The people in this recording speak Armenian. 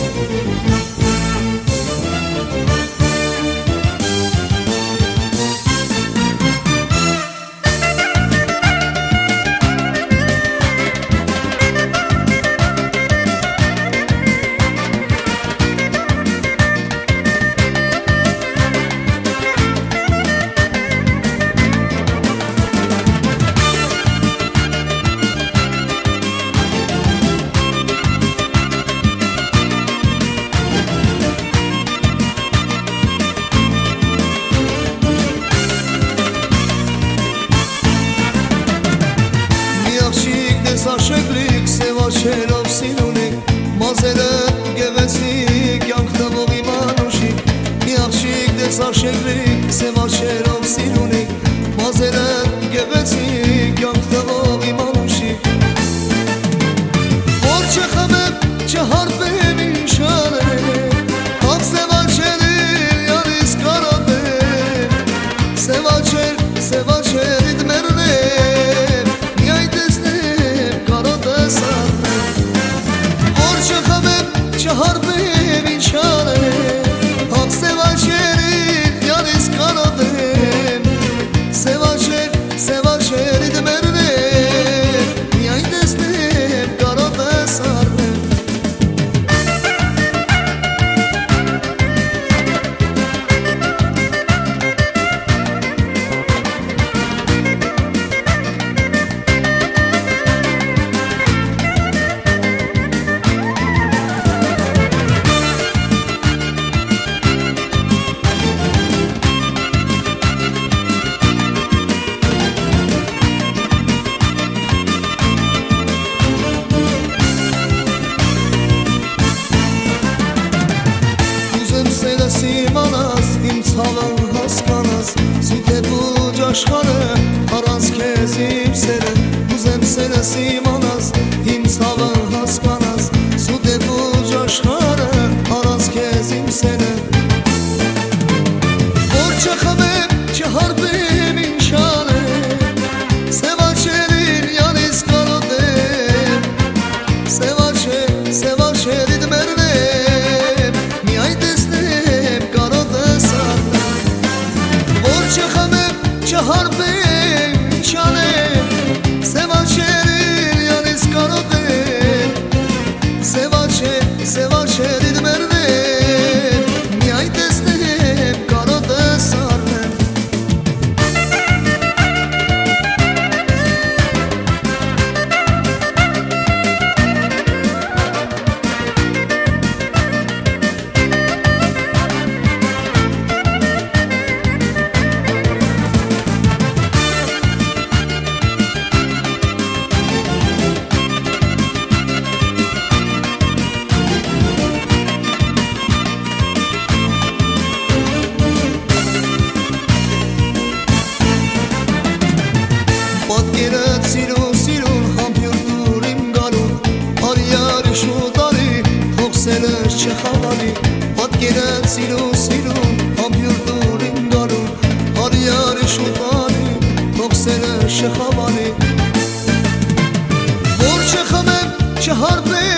Սաշեգրիկ, սևաչերով սիրունիկ, մազերըտ գեղեցիկ, յանքնվող իմ անուշիկ։ Մի աղջիկ դե սաշեգրիկ, սևաչերով սիրունիկ, մազերըտ գեղեցիկ, յանքնվող իմ անուշիկ։ Որ չխմեմ, չհարվեմ ինչ անեմ, հավ սևաչերին յանիս կարապեմ, սևաչեր, սևաչեր իդ մերնեմ, չհարվեմ ինչ անեմ, հավ սևաչերին յանիս կանոդեմ, սևաչեր, սևաչեր իդ մերնեմ, միայն տեսնեմ կարոտես արնեմ։ Սերս իմանաս, իմ ցավը հասկանաս, սուտ է բուջ աշխարը, առանց քեզ իմ սերը։ Ուզեմ սերս իմանաս, իմ ցավը հասկանաս, սուտ է բուջ աշխարը, առանց քեզ իմ սերը։ Որ չխմեմ, չհարվեմ ինչ անեմ, սևաչերին յանիս կարոտեմ, սևաչեր, սևաչեր իդ մերնեմ, միայն չհարվեմ ինչ անեմ, սևաչերին յանիս կարոտեմ, սևաչեր, սևաչեր իդ մերնեմ, միայն տեսնեմ կարոտես արնեմ։ Պատկերդ սիրուն, սիրուն, համբյուր դուր իմ գալուն, արյարի շուտարի, թող սերս չխավալի։ Պատկերդ սիրուն, սիրուն, համբյուր դուր իմ գալուն, արյարի շուտարի, թող սերս չխավալի։ Որ չխմեմ, չհարվեմ